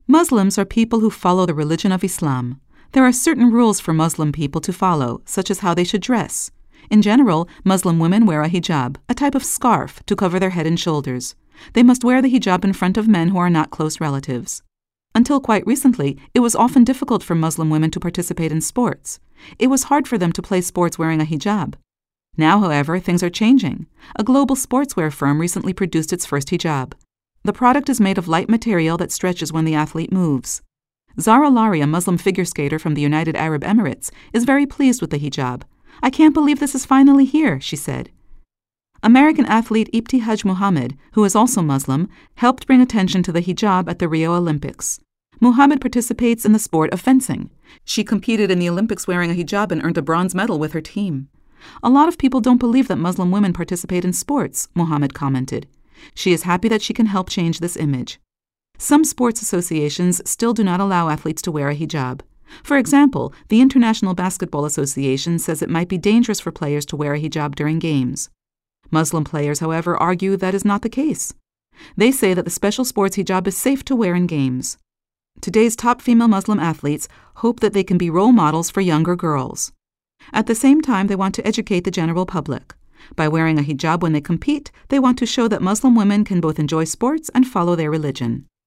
Muslims are people who follow the religion of Islam. There are certain rules for Muslim people to follow, such as how they should dress. In general, Muslim women wear a hijab, a type of scarf, to cover their head and shoulders. They must wear the hijab in front of men who are not close relatives. Until quite recently, it was often difficult for Muslim women to participate in sports. It was hard for them to play sports wearing a hijab. Now, however, things are changing. A global sportswear firm recently produced its first hijab. The product is made of light material that stretches when the athlete moves. Zara Lari, a Muslim figure skater from the United Arab Emirates, is very pleased with the hijab. "I can't believe this is finally here," she said. American athlete Ibtihaj Muhammad, who is also Muslim, helped bring attention to the hijab at the Rio Olympics. Muhammad participates in the sport of fencing. She competed in the Olympics wearing a hijab and earned a bronze medal with her team. "A lot of people don't believe that Muslim women participate in sports," Muhammad commented. She is happy that she can help change this image. Some sports associations still do not allow athletes to wear a hijab. For example, the International Basketball Association says it might be dangerous for players to wear a hijab during games. Muslim players, however, argue that is not the case. They say that the special sports hijab is safe to wear in games. Today's top female Muslim athletes hope that they can be role models for younger girls. At the same time, they want to educate the general public. By wearing a hijab when they compete, they want to show that Muslim women can both enjoy sports and follow their religion.